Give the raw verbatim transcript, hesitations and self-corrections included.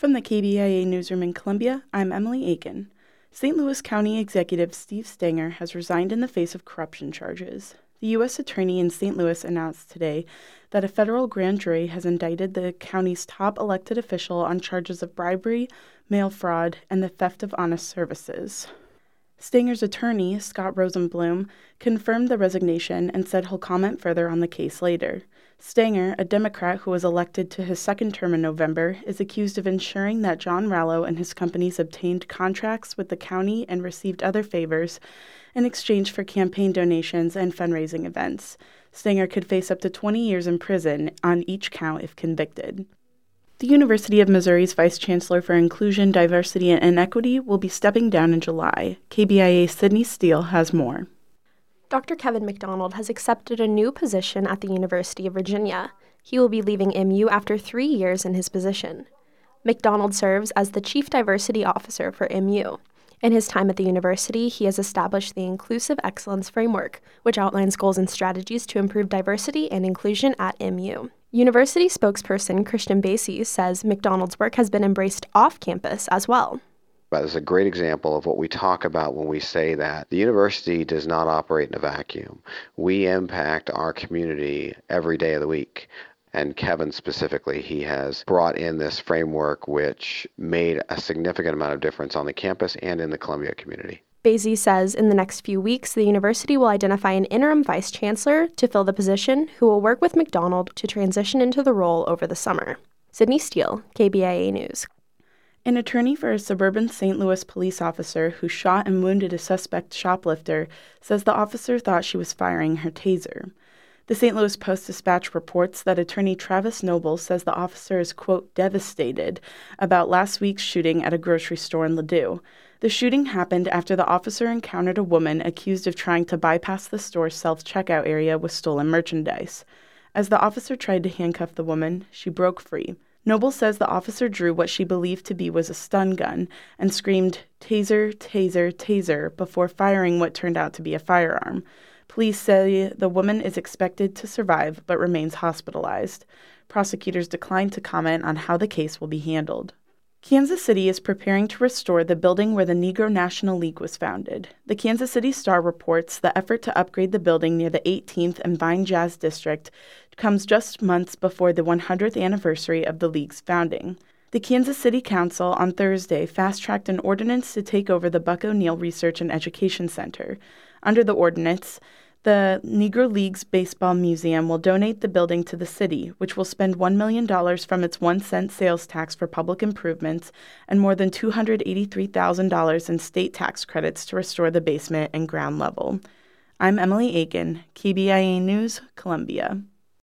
From the K B I A newsroom in Columbia, I'm Emily Aiken. Saint Louis County Executive Steve Stenger has resigned in the face of corruption charges. The U S Attorney in Saint Louis announced today that a federal grand jury has indicted the county's top elected official on charges of bribery, mail fraud, and the theft of honest services. Stenger's attorney, Scott Rosenblum, confirmed the resignation and said he'll comment further on the case later. Stenger, a Democrat who was elected to his second term in November, is accused of ensuring that John Rallo and his companies obtained contracts with the county and received other favors in exchange for campaign donations and fundraising events. Stenger could face up to twenty years in prison on each count if convicted. The University of Missouri's Vice Chancellor for Inclusion, Diversity, and Equity will be stepping down in July. K B I A's Sydney Steele has more. Doctor Kevin McDonald has accepted a new position at the University of Virginia. He will be leaving M U after three years in his position. McDonald serves as the Chief Diversity Officer for M U. In his time at the university, he has established the Inclusive Excellence Framework, which outlines goals and strategies to improve diversity and inclusion at M U. University spokesperson Christian Basie says McDonald's work has been embraced off-campus as well. That is a great example of what we talk about when we say that the university does not operate in a vacuum. We impact our community every day of the week. And Kevin specifically, he has brought in this framework which made a significant amount of difference on the campus and in the Columbia community. Basie says in the next few weeks, the university will identify an interim vice chancellor to fill the position who will work with McDonald to transition into the role over the summer. Sydney Steele, K B I A News. An attorney for a suburban Saint Louis police officer who shot and wounded a suspect shoplifter says the officer thought she was firing her taser. The Saint Louis Post-Dispatch reports that attorney Travis Noble says the officer is, quote, devastated about last week's shooting at a grocery store in Ladue. The shooting happened after the officer encountered a woman accused of trying to bypass the store's self-checkout area with stolen merchandise. As the officer tried to handcuff the woman, she broke free. Noble says the officer drew what she believed to be was a stun gun and screamed, "Taser, taser, taser," before firing what turned out to be a firearm. Police say the woman is expected to survive but remains hospitalized. Prosecutors declined to comment on how the case will be handled. Kansas City is preparing to restore the building where the Negro National League was founded. The Kansas City Star reports the effort to upgrade the building near the eighteenth and Vine Jazz District comes just months before the one hundredth anniversary of the league's founding. The Kansas City Council on Thursday fast-tracked an ordinance to take over the Buck O'Neill Research and Education Center. Under the ordinance, the Negro League's Baseball Museum will donate the building to the city, which will spend one million dollars from its one cent sales tax for public improvements and more than two hundred eighty-three thousand dollars in state tax credits to restore the basement and ground level. I'm Emily Aiken, K B I A News, Columbia.